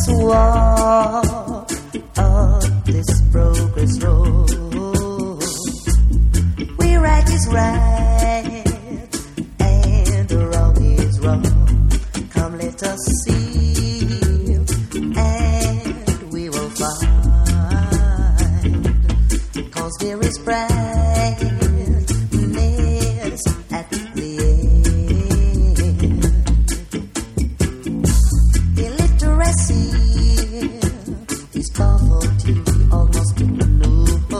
us walk up this progress road. Where right is right and wrong is wrong. Come, let us see, and we will find. 'Cause there is brightness at the end. Illiteracy is poverty, almost no.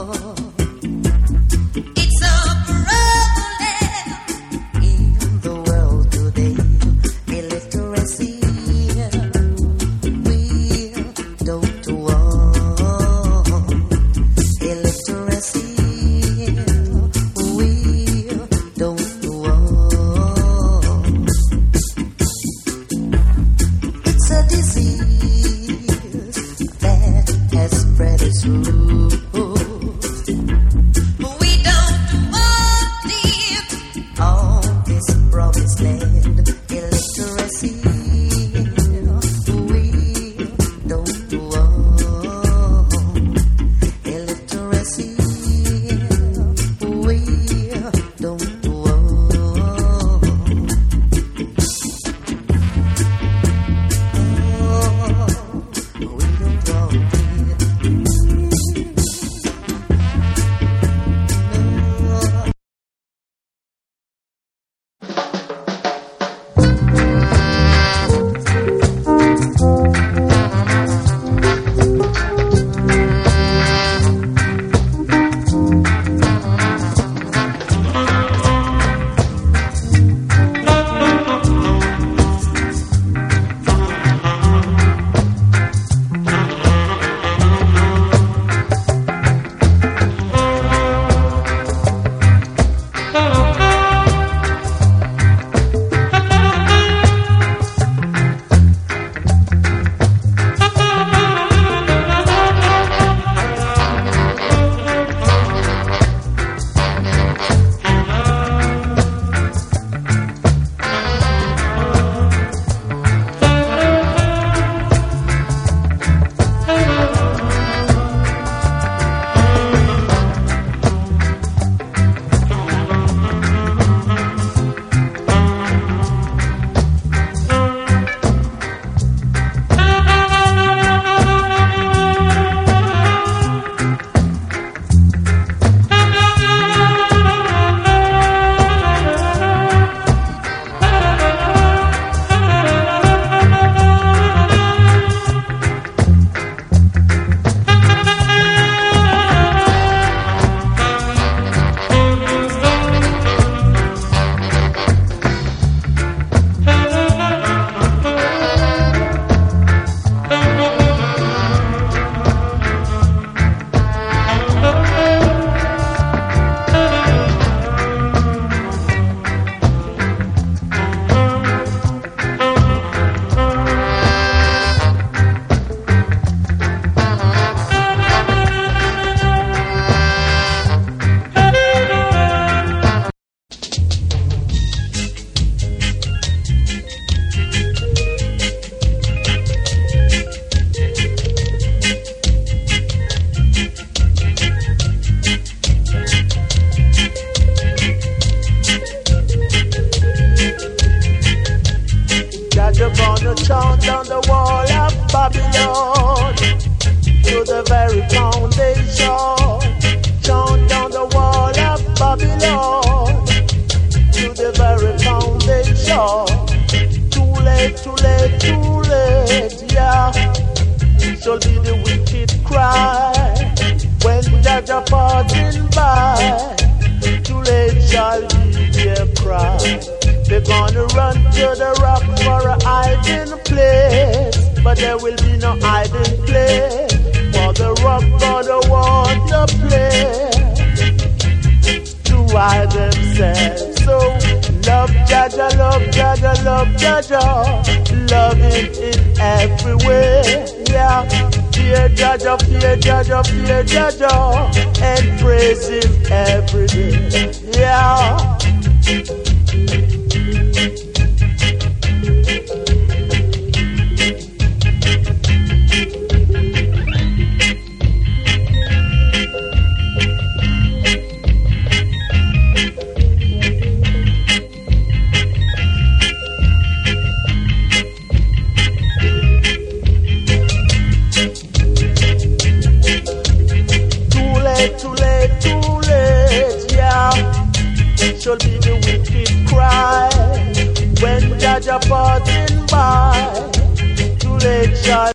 It's a problem in the world today. Illiteracy, we don't want. Illiteracy, we don't want. It's a disease that has spread its roots. We don't want it on this promised land. Illiteracy, we don't want. Illiteracy, we don't want. We don't want it. You're gonna chant down the wall of Babylon to the very foundation. Chant down the wall of Babylon to the very foundation. Too late, too late, too late, yeah. Shall be the wicked cry when Jaja passing by. Too late shall be their cry. They're gonna run to the rock for a hiding place, but there will be no hiding place, for the rock gonna want the place to hide themselves. So love Jaja, love Jaja, love Jaja, love Him in every way, yeah. Fear Jaja, fear Jaja, fear Jaja, and praise Him every day, yeah. shall be the wicked cry when Jaja passing by. Too late shall